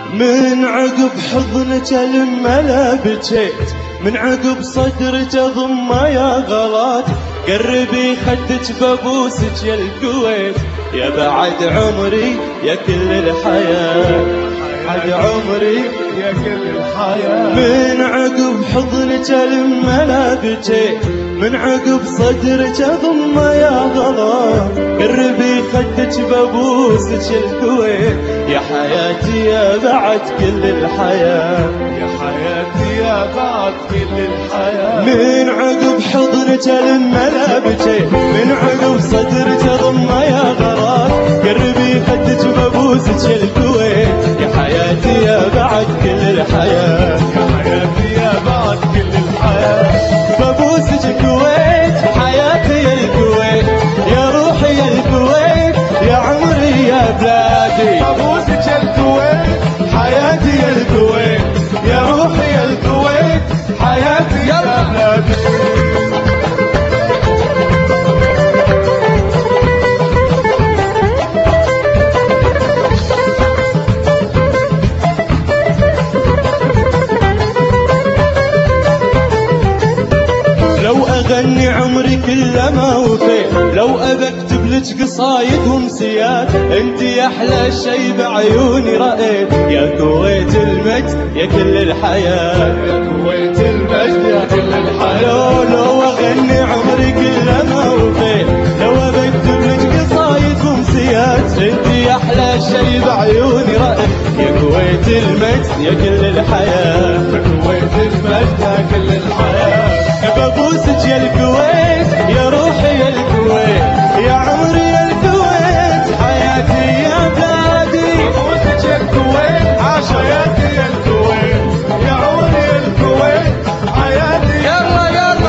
من عقب حضنك لما لا بجيت، من عقب صدرك ضمه يا غلط، قربي خدك ببوسك يا الكويت، يا بعد عمري يا كل الحياة، بعد عمري يا كل الحياة. من عقب حضنك لما لا بجيت، من عقب صدرك ضمه يا غلط، قربي خدك ببوسك يا الكويت، يا حياتي يا بعد كل الحياة، يا حياتي يا بعد كل الحياة. من عقب حضنك لما لا بجيت، من عقب صدرك ضمه يا غلط، قربي خدك ببوسك يا الكويت، يا حياتي يا بعد كل الحياة، يا حياتي يا بعد كل الحياة. ببوسك الكويت حياتي يا الكويت، يا روحي يا الكويت، يا عمري يا بلادي، ببوسك يا الكويت حياتي يا الكويت، يا روحي يا الكويت، حياتي يا بلادي. لو أغني عمري كله ما وفيت، لو أبى أكتب لك قصايد ومسيات، أنت أحلى شي بعيوني رأيت، يا كويت المجد يا كل الحياة، يا كويت المجد يا كل الحياة. لو أغني عمري كله ما وفيت، لو أبى أكتب لك قصايد ومسيات، أنت أحلى شي بعيوني رأيت، يا كويت المجد يا كل الحياة، يا كويت المجد يا كل الحياة. ببوسك يا الكويت، يا روحي يا الكويت، يا عمري يا الكويت، حياتي يا بلادي، ببوسك يا الكويت حياتي يا الكويت، يا عمري يا الكويت، حياتي. يلا يلا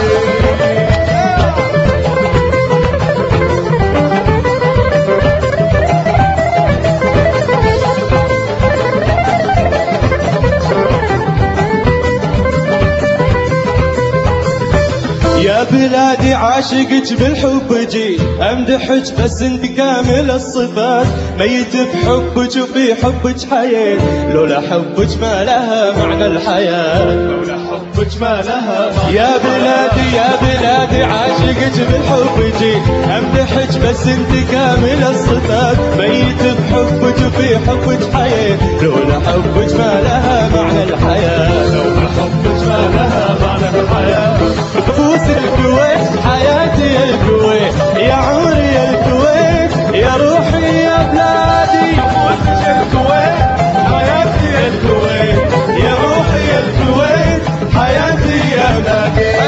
يا بلادي عاشقك بالحب جيت، امدحك بس انت كامل الصفات، ميت بحبك وفي حبك حياة، لولا حبك ما لها معنى الحياة، لولا حبك ما لها معنى. يا بلادي يا بلادي عاشقك بالحب جيت، امدحك بس انت كامل الصفات، ميت بحبك وفي حبك حياة، لولا حبك ما لها معنى الحياة، لولا حبك ما لها معنى الحياة. ببوس الكويت حياتي يا الكويت، يا عمري يا الكويت، يا روحي يا بلادي، ببوسك يا الكويت حياتي يا الكويت، يا روحي يا الكويت، حياتي يا بلادي.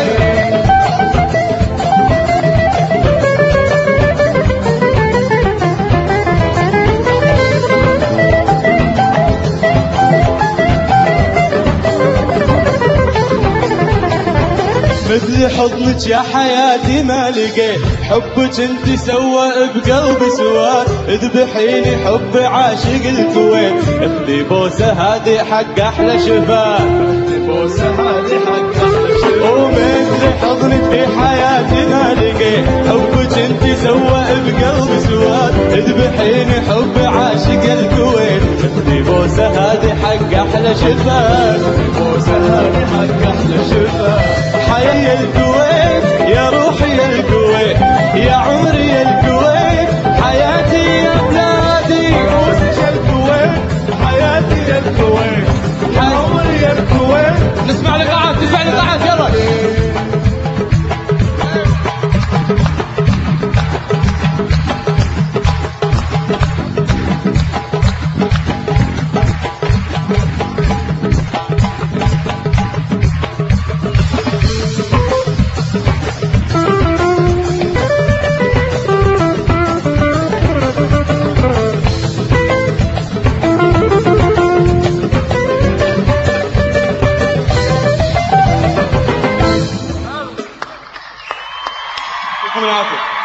مثل حضنك يا حياتي ما لقيت، حبك انت سوى بقلبي سواد، اذبحيني حب عاشق الكويت، اخذي بوسه هذه حق احلى شفاه، بوسة هذه حق أحلى شفاه. ومثل حضنك في حياتي ما لقيت، حبك انت سوى بقلبي سواد، اذبحيني حب عاشق الكويت، اخذي بوسه هذه حق احلى شفاه، بوسة هذه حق أحلى شفاه. حياتي الكويت، يا روحي يا الكويت، يا عمري يا الكويت، حياتي يا بلادي، ببوسك يا الكويت حياتي يا الكويت، يا عمري يا الكويت. نسمع لقاعات نسمع لقاعات يلا. يعطيكم العافية.